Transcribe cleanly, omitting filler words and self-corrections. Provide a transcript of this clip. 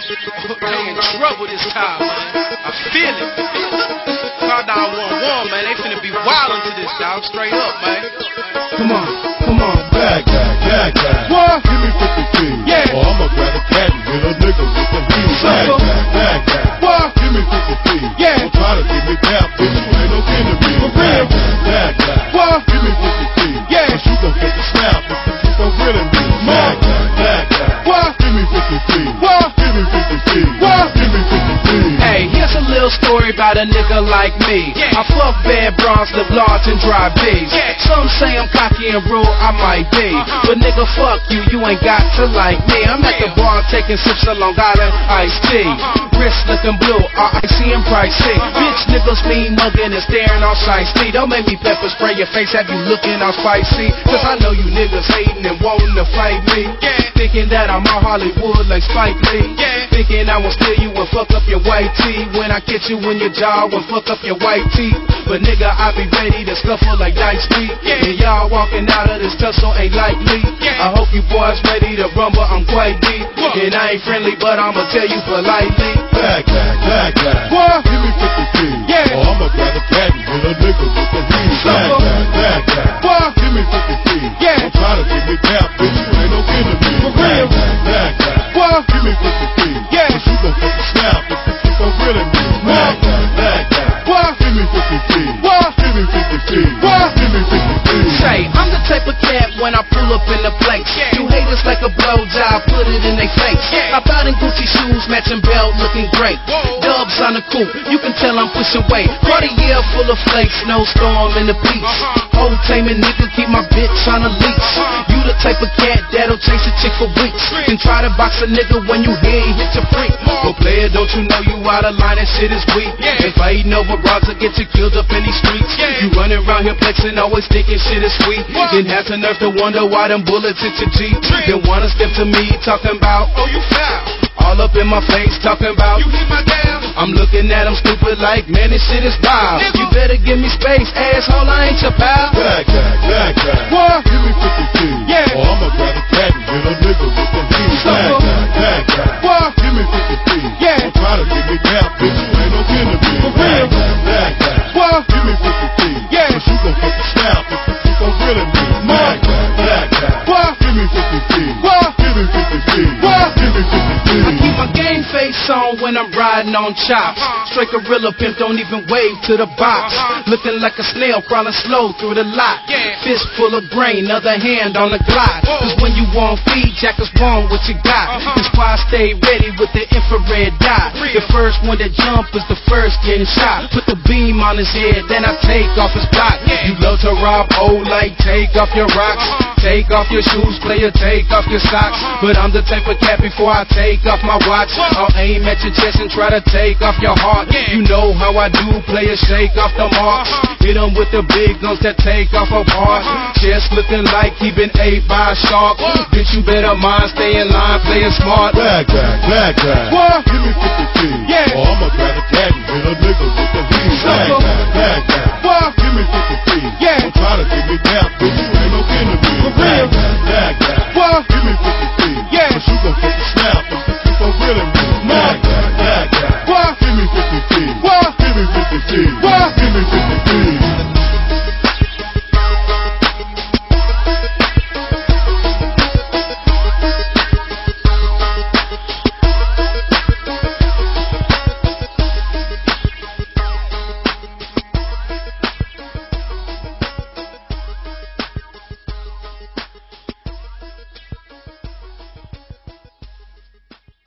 They in trouble this time, man. I feel it. Car 911, man. They finna be wildin' to this, dog. Straight up, man. Come on. Bag. What? Give me 50 keys. Yeah. Or I'ma grab a cat and hit a nigga with the heat. Bag. What? Give me 50 keys. Yeah. Don't try to get me down, bitch. You ain't no enemy. For real. Bag. What? Give me 50 keys. Yeah. Cause you gon' get the snap if you keep on grilling me. Bag. What? Give me 50 keys. What? Give me 50 keys. What? Give me 50 keys. Hey, here's a little story about a nigga like me. I fuck bad bras, live large and drive B's. Some say I'm cocky and rude, I might be. But nigga, fuck you, you ain't got to like me. I'm at the bar taking sips of Long Island iced tea. Wrist looking blue, RIC and pricey. Bitch niggas mean mugging and staring all shiesty. Don't make me pepper spray your face, have you looking all spicy. Cause I know you niggas hating and wanting to fight me. Thinking that I'm all Hollywood like Spike Lee. Thinking I will steal you and fuck up your white tee. When I catch you in your jaw and fuck up your white teeth. But nigga, I be ready to scuffle like Dice Street. And y'all walking out of this tussle ain't likely. I hope you boys ready to rumble, I'm quite deep. And I ain't friendly, but I'ma tell you politely. Bag. What? Give me 50 keys. Yeah. Or I'ma grab a cat and hit a nigga with the heat. Bag. What? Give me 50 keys. Yeah. Don't try to get me down, bitch. You ain't no enemy. For real. Bag. What? Give me 50 keys. Yeah. Cause you gon' get the snap if you keep on grilling me. Bag. What? Give me 50 keys. What? Give me 50 keys. What? Give me 50 keys. Say, I'm the type of cat when I pull up in the place. You haters like a blowjob, put it in their face. I bought in Gucci shoes, matching belt, looking great. Dubs on the coupe, you can tell I'm pushing weight. Cartier full of flakes, snowstorm in the beach. Whole taming nigga, keep my bitch on a leash. You the type of cat that'll chase a chick for weeks. Then try to box a nigga when you hear he hit your freak. But player, don't you know you out of line, that shit is weak. And fighting over bras will get you killed up in these streets. You running around here flexing, always thinking shit is sweet. Then have the nerve to wonder why them bullets hit your Jeep. Then wanna step to me talking about, oh you foul. All up in my face talking about, you hit my gal. I'm looking at him stupid like, man this shit is wild. You better give me space, asshole, I ain't your pal. Bag. What? Give me 50 keys. Yeah. Or I'ma grab a cat and hit a nigga with the heat. Bag. What? Give me 50 keys. Yeah. Don't try to get me down, bitch. You ain't no enemy. For real. Bag. What? Give me 50 keys. Yeah. Cause you gon' get the snap if you keep on grilling me. Bag. What? Give me 50 keys. What? Give me 50 keys. What? Give me 50 keys. I keep my game face on when I'm riding on chops. Straight gorilla pimp, don't even wave to the box. Looking like a snail crawling slow through the lot. Fist full of grain, other hand on the Glock. Cause when you want feed, jackers want what you got. The squad stay ready with the infrared dot. The first one to jump is the first getting shot. Put the beam on his head, then I take off his block. You love to rob old like take off your rocks. Take off your shoes, player, take off your socks. But I'm the type of cat before I take off my watch. I'll aim at your chest and try to take off your heart. You know how I do, player, shake off the marks. Hit him with the big guns that take off apart. Chest looking like he been ate by a shark. Bitch, you better mind, stay in line, playing smart. Bag. What? Give me 50 keys. Yeah. Or I'ma grab a cat and hit a nigga with the heat. Bag. What? Give me 50 keys. Yeah. Don't try to get me down, bitch. You ain't no enemy. For real. Bag. What? Give me 50 keys. Yeah. Cause you gon' get the snap if